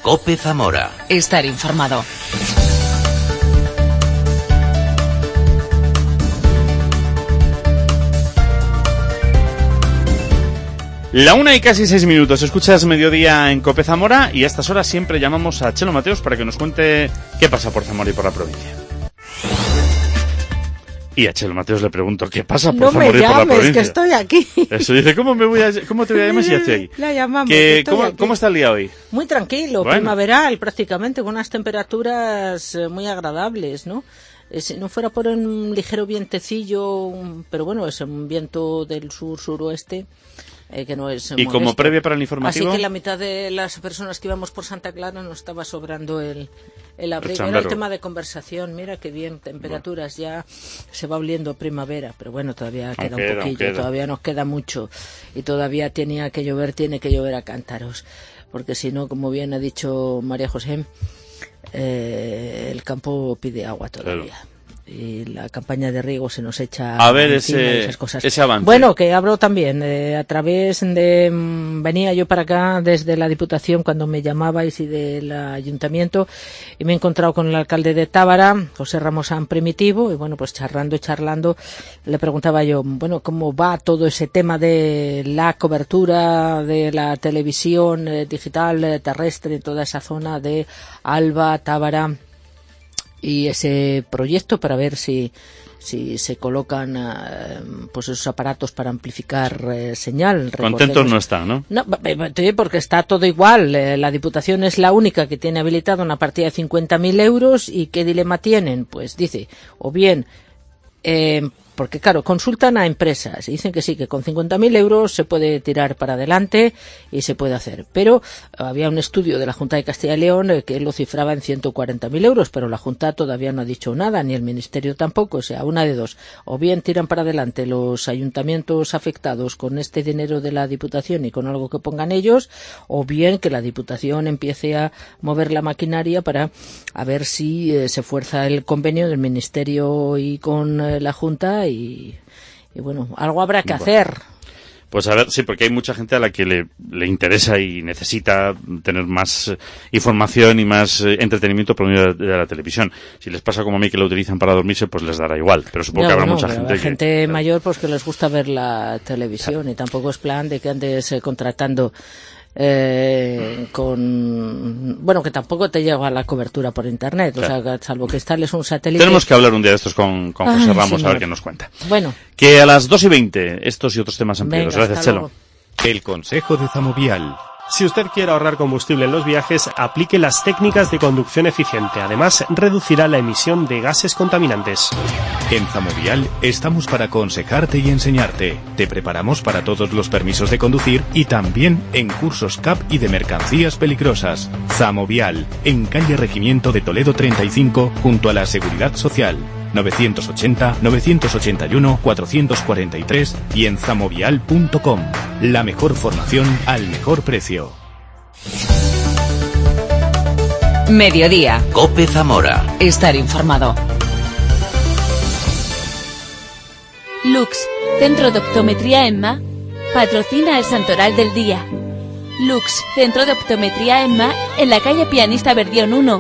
COPE Zamora. Estar informado. La 1:06. Escuchas Mediodía en COPE Zamora y a estas horas siempre llamamos a Chelo Mateos para que nos cuente qué pasa por Zamora y por la provincia. Y a Chelo Mateos le pregunto qué pasa por Zamora y por la provincia. No me llames, que estoy aquí. Eso dice, ¿cómo te voy a llamar si ya estoy aquí? La llamamos. ¿Cómo está el día hoy? Muy tranquilo, bueno. Primaveral prácticamente, con unas temperaturas muy agradables, ¿no? Si no fuera por un ligero vientecillo, pero bueno, es un viento del sur-suroeste. Que no es y modesto. Como previa para el informativo, así que la mitad de las personas que íbamos por Santa Clara nos estaba sobrando el abrigo. Era el tema de conversación. Mira qué bien, temperaturas, ya se va oliendo primavera, pero bueno, todavía queda un poquillo, todavía nos queda mucho y todavía tiene que llover a cántaros, porque si no, como bien ha dicho María José, el campo pide agua todavía. Claro. Y la campaña de riego se nos echa a ver esas cosas. Ese avance. Bueno, que hablo también a través de venía yo para acá desde la Diputación cuando me llamabais y del Ayuntamiento y me he encontrado con el alcalde de Tábara, José Ramos San Primitivo, y bueno, pues charlando le preguntaba yo, bueno, cómo va todo ese tema de la cobertura de la televisión digital terrestre en toda esa zona de Alba, Tábara y ese proyecto para ver si se colocan pues esos aparatos para amplificar señal. Contentos no están, ¿no? No, porque está todo igual. La Diputación es la única que tiene habilitada una partida de 50.000 euros y ¿qué dilema tienen? Pues dice, o bien porque claro, consultan a empresas y dicen que sí, que con 50.000 euros se puede tirar para adelante y se puede hacer, pero había un estudio de la Junta de Castilla y León que lo cifraba en 140.000 euros, pero la Junta todavía no ha dicho nada, ni el Ministerio tampoco, o sea, una de dos, o bien tiran para adelante los ayuntamientos afectados con este dinero de la Diputación y con algo que pongan ellos, o bien que la Diputación empiece a mover la maquinaria para a ver si se fuerza el convenio del Ministerio y con la Junta y bueno, algo habrá que hacer. Pues a ver, sí, porque hay mucha gente a la que le interesa y necesita tener más información y más entretenimiento por medio de la televisión. Si les pasa como a mí que lo utilizan para dormirse, pues les dará igual. Pero supongo que habrá mucha gente mayor pues que les gusta ver la televisión y tampoco es plan de que andes contratando que tampoco te llega la cobertura por internet, claro. O sea, salvo que instales un satélite. Tenemos que hablar un día de estos con José Ramos, a ver qué nos cuenta. Bueno. Que a las 2:20, estos y otros temas ampliados. Gracias, Chelo. Luego. El consejo de Zamovial. Si usted quiere ahorrar combustible en los viajes, aplique las técnicas de conducción eficiente. Además, reducirá la emisión de gases contaminantes. En Zamovial estamos para aconsejarte y enseñarte. Te preparamos para todos los permisos de conducir y también en cursos CAP y de mercancías peligrosas. Zamovial, en calle Regimiento de Toledo 35, junto a la Seguridad Social. 980-981-443 y en zamovial.com. La mejor formación al mejor precio. Mediodía. COPE Zamora. Estar informado. Lux, Centro de Optometría EMMA, patrocina el Santoral del Día. Lux, Centro de Optometría EMMA, en la calle Pianista Verdión 1.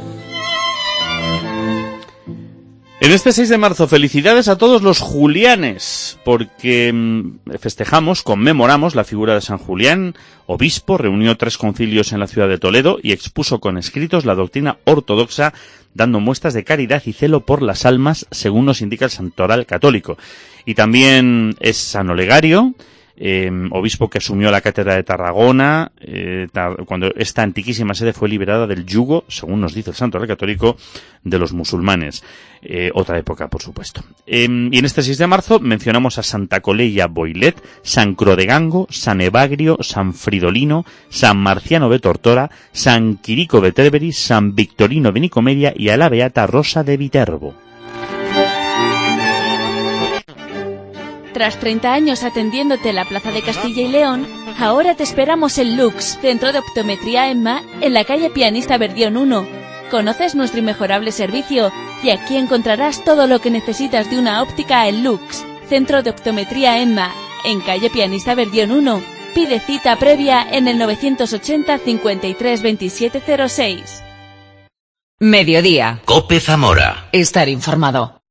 En este 6 de marzo, felicidades a todos los julianes, porque conmemoramos la figura de San Julián, obispo, reunió 3 concilios en la ciudad de Toledo y expuso con escritos la doctrina ortodoxa, dando muestras de caridad y celo por las almas, según nos indica el Santoral católico. Y también es San Olegario, obispo que asumió la cátedra de Tarragona cuando esta antiquísima sede fue liberada del yugo, según nos dice el Santoral católico, de los musulmanes. Otra época, por supuesto. Y en este 6 de marzo mencionamos a Santa Coleya Boilet, San Crodegango, San Evagrio, San Fridolino, San Marciano de Tortora, San Quirico de Treveri, San Victorino de Nicomedia y a la beata Rosa de Viterbo. Tras 30 años atendiéndote en la Plaza de Castilla y León, ahora te esperamos en Lux, Centro de Optometría EMMA, en la calle Pianista Verdión 1. Conoces nuestro inmejorable servicio y aquí encontrarás todo lo que necesitas de una óptica en Lux, Centro de Optometría EMMA, en calle Pianista Verdión 1. Pide cita previa en el 980 53 27 06. Mediodía. COPE Zamora. Estar informado.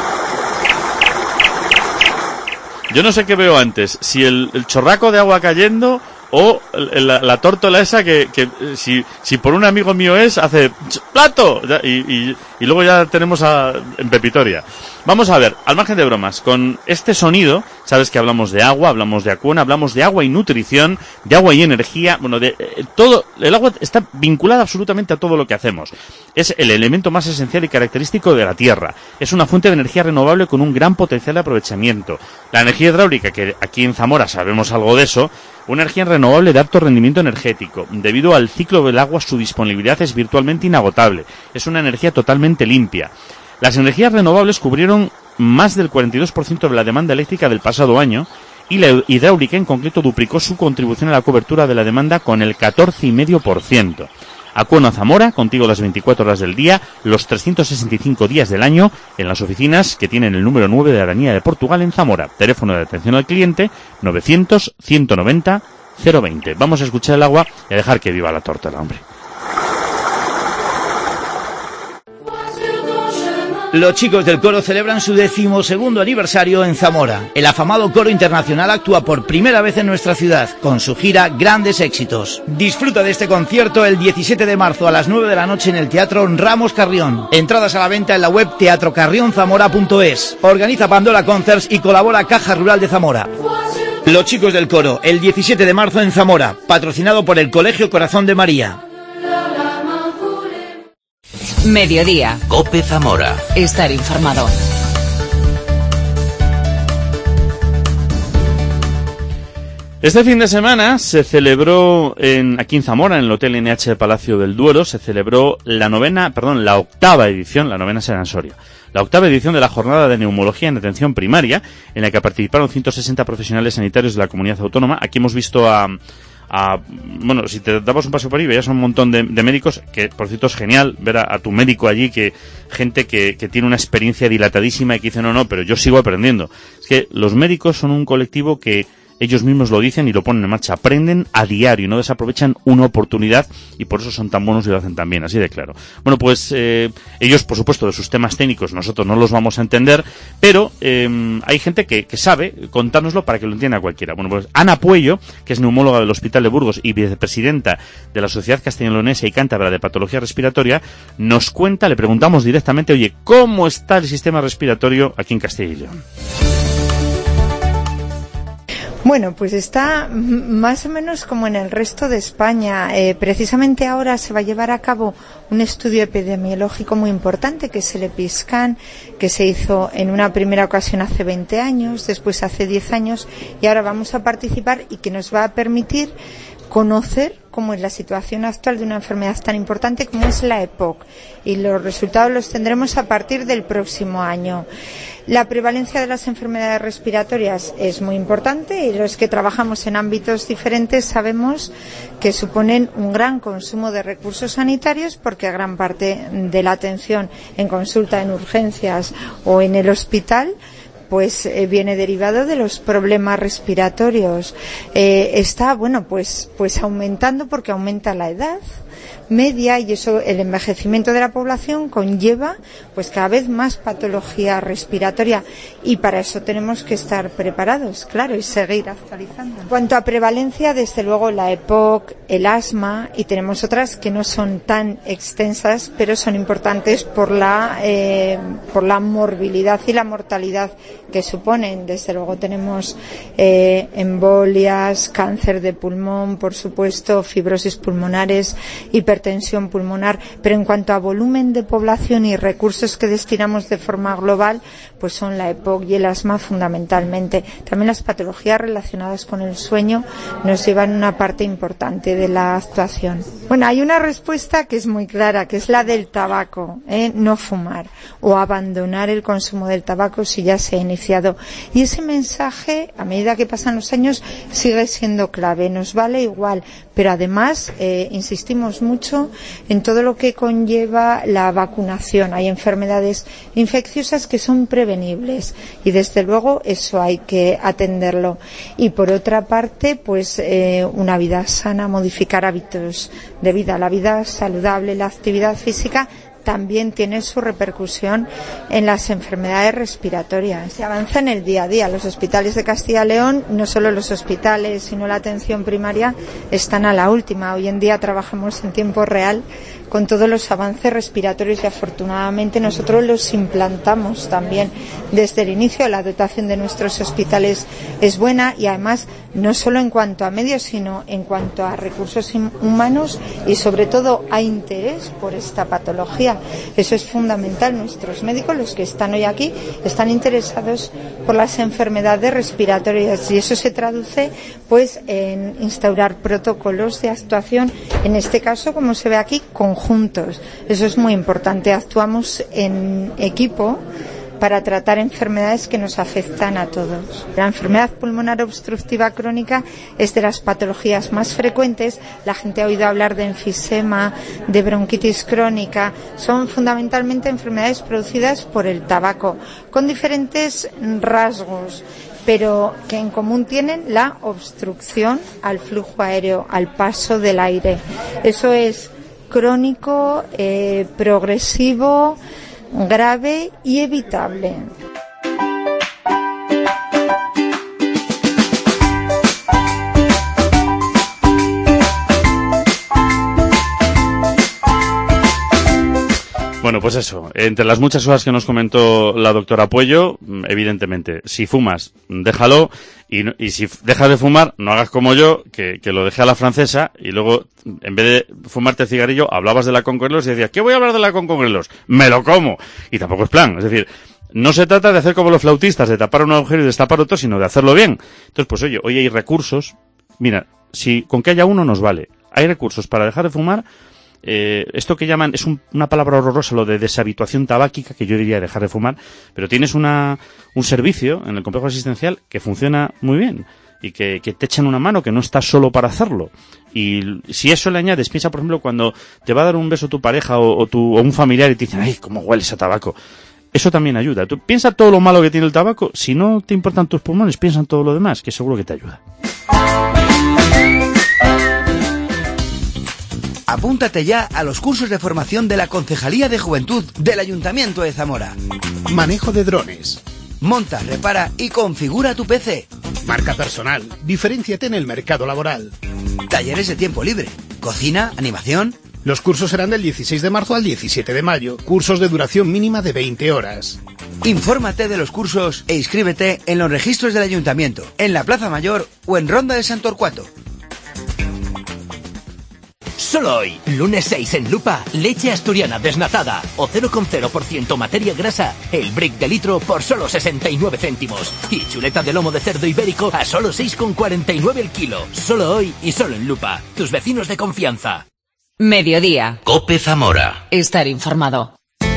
Yo no sé qué veo antes, si el chorraco de agua cayendo o la tórtola esa que si por un amigo mío hace plato y luego ya tenemos en Pepitoria. Vamos a ver, al margen de bromas, con este sonido, sabes que hablamos de agua, hablamos de Acciona, hablamos de agua y nutrición, de agua y energía, bueno, de todo. El agua está vinculada absolutamente a todo lo que hacemos. Es el elemento más esencial y característico de la tierra. Es una fuente de energía renovable con un gran potencial de aprovechamiento. La energía hidráulica, que aquí en Zamora sabemos algo de eso, una energía renovable de alto rendimiento energético. Debido al ciclo del agua, su disponibilidad es virtualmente inagotable. Es una energía totalmente limpia. Las energías renovables cubrieron más del 42% de la demanda eléctrica del pasado año y la hidráulica en concreto duplicó su contribución a la cobertura de la demanda con el 14,5%. Acciona Zamora, contigo las 24 horas del día, los 365 días del año, en las oficinas que tienen el número 9 de Aranía de Portugal en Zamora. Teléfono de atención al cliente 900 190 020. Vamos a escuchar el agua y a dejar que viva la tórtola, hombre. Los chicos del coro celebran su 12º aniversario en Zamora. El afamado coro internacional actúa por primera vez en nuestra ciudad, con su gira Grandes Éxitos. Disfruta de este concierto el 17 de marzo a las 9 de la noche en el Teatro Ramos Carrión. Entradas a la venta en la web teatrocarrionzamora.es. Organiza Pandora Concerts y colabora Caja Rural de Zamora. Los chicos del coro, el 17 de marzo en Zamora, patrocinado por el Colegio Corazón de María. Mediodía. COPE Zamora. Estar informado. Este fin de semana se celebró aquí en Zamora, en el Hotel NH Palacio del Duero, se celebró la octava edición, la novena será en Soria, la octava edición de la jornada de neumología en atención primaria, en la que participaron 160 profesionales sanitarios de la comunidad autónoma. Aquí hemos visto bueno, si te damos un paseo por ahí, veías un montón de médicos, que por cierto es genial ver a tu médico allí, que gente que tiene una experiencia dilatadísima y que dice, no, pero yo sigo aprendiendo. Es que los médicos son un colectivo que ellos mismos lo dicen y lo ponen en marcha, aprenden a diario, no desaprovechan una oportunidad y por eso son tan buenos y lo hacen tan bien, así de claro. Bueno, pues ellos, por supuesto, de sus temas técnicos nosotros no los vamos a entender, pero hay gente que sabe contárnoslo para que lo entienda cualquiera. Bueno, pues Ana Puello, que es neumóloga del Hospital de Burgos y vicepresidenta de la Sociedad Castellonense y Cántabra de Patología Respiratoria, nos cuenta, le preguntamos directamente, oye, ¿cómo está el sistema respiratorio aquí en Castilla y León? Bueno, pues está más o menos como en el resto de España. Precisamente ahora se va a llevar a cabo un estudio epidemiológico muy importante, que es el EPISCAN, que se hizo en una primera ocasión hace 20 años, después hace 10 años, y ahora vamos a participar y que nos va a permitir conocer cómo es la situación actual de una enfermedad tan importante como es la EPOC, y los resultados los tendremos a partir del próximo año. La prevalencia de las enfermedades respiratorias es muy importante y los que trabajamos en ámbitos diferentes sabemos que suponen un gran consumo de recursos sanitarios, porque gran parte de la atención en consulta, en urgencias o en el hospital pues viene derivado de los problemas respiratorios. Está pues aumentando, porque aumenta la edad media, y eso, el envejecimiento de la población conlleva pues cada vez más patología respiratoria, y para eso tenemos que estar preparados, claro, y seguir actualizando. En cuanto a prevalencia, desde luego la EPOC, el asma, y tenemos otras que no son tan extensas, pero son importantes por la morbilidad y la mortalidad que suponen. Desde luego tenemos embolias, cáncer de pulmón, por supuesto, fibrosis pulmonares, hipertensión pulmonar, pero en cuanto a volumen de población y recursos que destinamos de forma global, pues son la EPOC y el asma fundamentalmente. También las patologías relacionadas con el sueño nos llevan una parte importante de la actuación. Bueno, hay una respuesta que es muy clara, que es la del tabaco, no fumar o abandonar el consumo del tabaco si ya se ha iniciado. Y ese mensaje, a medida que pasan los años, sigue siendo clave. Nos vale igual pero además insistimos mucho en todo lo que conlleva la vacunación. Hay enfermedades infecciosas que son prevenibles y desde luego eso hay que atenderlo. Y por otra parte, pues una vida sana, modificar hábitos de vida, la vida saludable, la actividad física también tiene su repercusión en las enfermedades respiratorias. Se avanza en el día a día. Los hospitales de Castilla y León, no solo los hospitales, sino la atención primaria, están a la última. Hoy en día trabajamos en tiempo real con todos los avances respiratorios y afortunadamente nosotros los implantamos también desde el inicio. La dotación de nuestros hospitales es buena y además no solo en cuanto a medios, sino en cuanto a recursos humanos y sobre todo a interés por esta patología. Eso es fundamental. Nuestros médicos, los que están hoy aquí, están interesados por las enfermedades respiratorias y eso se traduce pues en instaurar protocolos de actuación, en este caso, como se ve aquí, conjuntos. Eso es muy importante. Actuamos en equipo para tratar enfermedades que nos afectan a todos. La enfermedad pulmonar obstructiva crónica es de las patologías más frecuentes. La gente ha oído hablar de enfisema, de bronquitis crónica. Son fundamentalmente enfermedades producidas por el tabaco, con diferentes rasgos, pero que en común tienen la obstrucción al flujo aéreo, al paso del aire. Eso es crónico, progresivo, grave y evitable. Bueno, pues eso, entre las muchas cosas que nos comentó la doctora Puello, evidentemente, si fumas, déjalo, y si dejas de fumar, no hagas como yo, que lo dejé a la francesa, y luego, en vez de fumarte el cigarrillo, hablabas de la Concongrelos y decías, ¿qué voy a hablar de la Concongrelos? ¡Me lo como! Y tampoco es plan, es decir, no se trata de hacer como los flautistas, de tapar un agujero y destapar otro, sino de hacerlo bien. Entonces, pues oye, hoy hay recursos, mira, si con que haya uno nos vale, hay recursos para dejar de fumar. Esto que llaman, es una palabra horrorosa, lo de deshabituación tabáquica, que yo diría dejar de fumar, pero tienes un servicio en el complejo asistencial que funciona muy bien y que te echan una mano, que no estás solo para hacerlo. Y si eso le añades, piensa por ejemplo cuando te va a dar un beso tu pareja o un familiar y te dicen, ¡ay, cómo hueles a tabaco! Eso también ayuda. Tú piensa todo lo malo que tiene el tabaco, si no te importan tus pulmones, piensa en todo lo demás, que seguro que te ayuda. Apúntate ya a los cursos de formación de la Concejalía de Juventud del Ayuntamiento de Zamora. Manejo de drones. Monta, repara y configura tu PC. Marca personal. Diferénciate en el mercado laboral. Talleres de tiempo libre. Cocina, animación. Los cursos serán del 16 de marzo al 17 de mayo. Cursos de duración mínima de 20 horas. Infórmate de los cursos e inscríbete en los registros del Ayuntamiento, en la Plaza Mayor o en Ronda de Sant Torquato. Solo hoy, lunes 6 en Lupa, leche asturiana desnatada o 0,0% materia grasa, el brick de litro por solo 69 céntimos. Y chuleta de lomo de cerdo ibérico a solo 6,49 el kilo. Solo hoy y solo en Lupa, tus vecinos de confianza. Mediodía. COPE Zamora. Estar informado.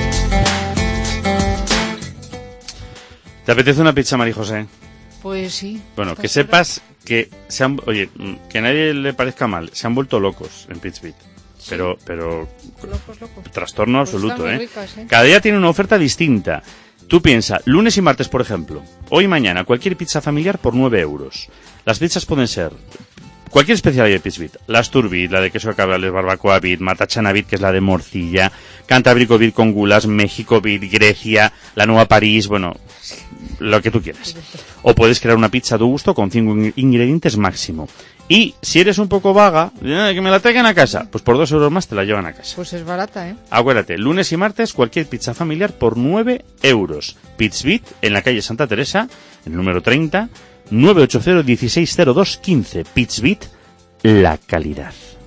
¿Te apetece una pizza, María José? Pues sí. Bueno, que sepas que que a nadie le parezca mal, se han vuelto locos en Pizbit. Sí. Pero locos. Trastorno pues absoluto, ricas, Cada día tiene una oferta distinta. Tú piensa, lunes y martes, por ejemplo, hoy y mañana, cualquier pizza familiar por 9 euros. Las pizzas pueden ser cualquier especialidad de Pizbit. La Asturbit, la de queso de cabrales, barbacoa bit, matachana bit, que es la de morcilla, cantábrico bit con gulas, México bit, Grecia, la Nueva París, bueno, lo que tú quieras. O puedes crear una pizza a tu gusto con 5 ingredientes máximo. Y si eres un poco vaga, que me la traigan a casa, pues por 2 euros más te la llevan a casa. Pues es barata, Acuérdate, lunes y martes cualquier pizza familiar por 9 euros. Pizbit en la calle Santa Teresa, el número 30, 980 1602 15. Pizbit, la calidad.